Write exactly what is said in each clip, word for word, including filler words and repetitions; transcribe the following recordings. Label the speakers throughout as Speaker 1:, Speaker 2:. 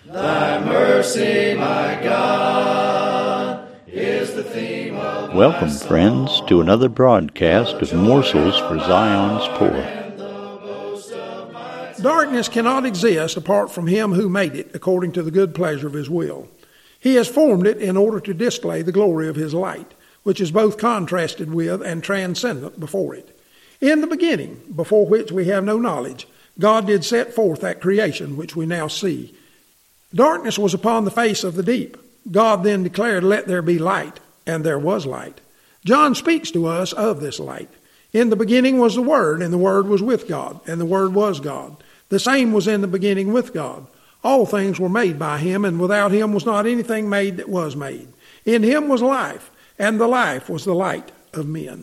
Speaker 1: Thy mercy, my God, is the theme of
Speaker 2: Welcome, friends, to another broadcast of Morsels for Zion's Poor.
Speaker 3: Darkness cannot exist apart from Him who made it according to the good pleasure of His will. He has formed it in order to display the glory of His light, which is both contrasted with and transcendent before it. In the beginning, before which we have no knowledge, God did set forth that creation which we now see. Darkness was upon the face of the deep. God then declared, "Let there be light," and there was light. John speaks to us of this light. In the beginning was the Word, and the Word was with God, and the Word was God. The same was in the beginning with God. All things were made by Him, and without Him was not anything made that was made. In Him was life, and the life was the light of men.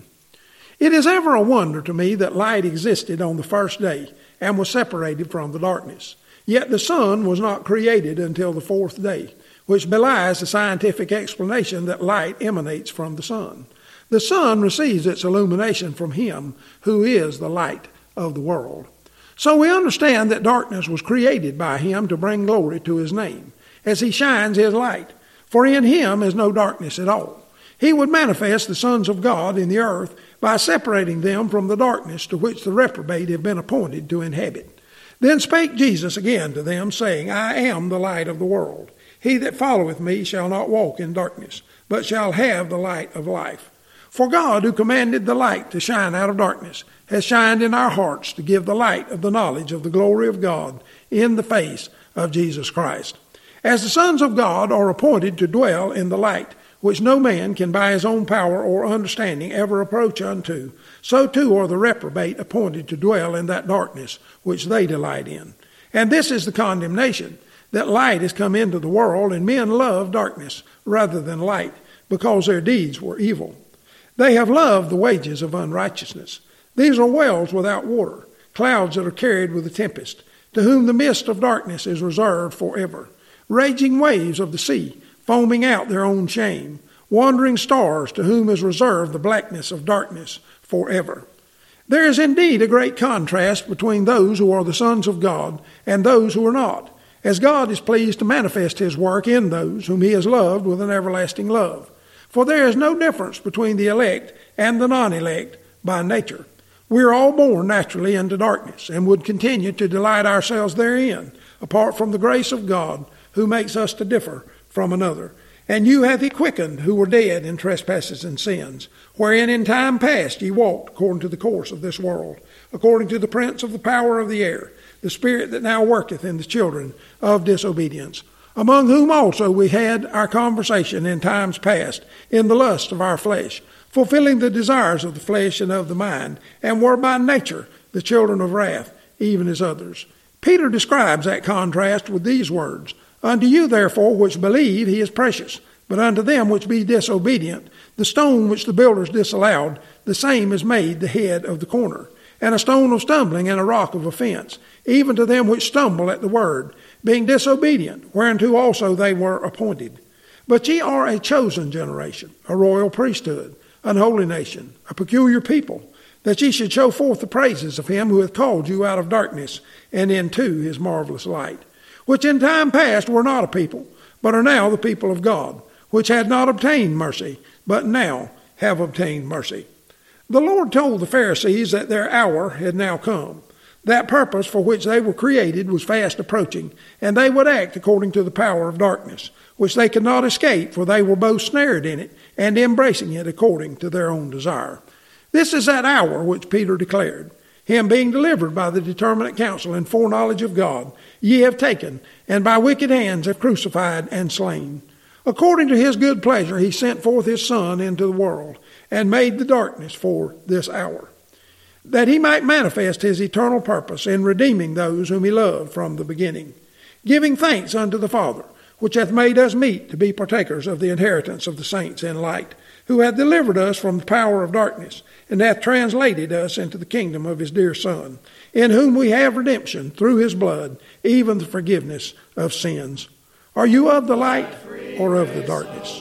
Speaker 3: It is ever a wonder to me that light existed on the first day and was separated from the darkness. Yet the sun was not created until the fourth day, which belies the scientific explanation that light emanates from the sun. The sun receives its illumination from Him who is the light of the world. So we understand that darkness was created by Him to bring glory to His name, as He shines His light. For in Him is no darkness at all. He would manifest the sons of God in the earth by separating them from the darkness to which the reprobate have been appointed to inhabit. Then spake Jesus again to them, saying, I am the light of the world. He that followeth me shall not walk in darkness, but shall have the light of life. For God, who commanded the light to shine out of darkness, has shined in our hearts to give the light of the knowledge of the glory of God in the face of Jesus Christ. As the sons of God are appointed to dwell in the light, which no man can by his own power or understanding ever approach unto, so too are the reprobate appointed to dwell in that darkness which they delight in. And this is the condemnation, that light is come into the world, and men love darkness rather than light, because their deeds were evil. They have loved the wages of unrighteousness. These are wells without water, clouds that are carried with a tempest, to whom the mist of darkness is reserved forever. Raging waves of the sea, foaming out their own shame, wandering stars to whom is reserved the blackness of darkness forever. There is indeed a great contrast between those who are the sons of God and those who are not, as God is pleased to manifest His work in those whom He has loved with an everlasting love. For there is no difference between the elect and the non-elect by nature. We are all born naturally into darkness, and would continue to delight ourselves therein, apart from the grace of God, who makes us to differ from another. And you hath He quickened, who were dead in trespasses and sins, wherein in time past ye walked according to the course of this world, according to the prince of the power of the air, the spirit that now worketh in the children of disobedience, among whom also we had our conversation in times past, in the lust of our flesh, fulfilling the desires of the flesh and of the mind, and were by nature the children of wrath, even as others. Peter describes that contrast with these words, Unto you, therefore, which believe, He is precious. But unto them which be disobedient, the stone which the builders disallowed, the same is made the head of the corner, and a stone of stumbling and a rock of offense, even to them which stumble at the word, being disobedient, whereunto also they were appointed. But ye are a chosen generation, a royal priesthood, an holy nation, a peculiar people, that ye should show forth the praises of Him who hath called you out of darkness and into His marvelous light, which in time past were not a people, but are now the people of God, which had not obtained mercy, but now have obtained mercy. The Lord told the Pharisees that their hour had now come. That purpose for which they were created was fast approaching, and they would act according to the power of darkness, which they could not escape, for they were both snared in it and embracing it according to their own desire. This is that hour which Peter declared, Him being delivered by the determinate counsel and foreknowledge of God, ye have taken, and by wicked hands have crucified and slain. According to His good pleasure He sent forth His Son into the world, and made the darkness for this hour, that He might manifest His eternal purpose in redeeming those whom He loved from the beginning, giving thanks unto the Father, which hath made us meet to be partakers of the inheritance of the saints in light, who hath delivered us from the power of darkness, and hath translated us into the kingdom of His dear Son, in whom we have redemption through His blood, even the forgiveness of sins. Are you of the light or of the darkness?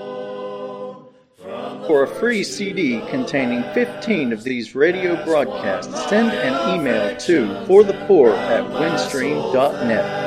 Speaker 4: For a free C D containing fifteen of these radio broadcasts, send an email to forthepoor at windstream dot net.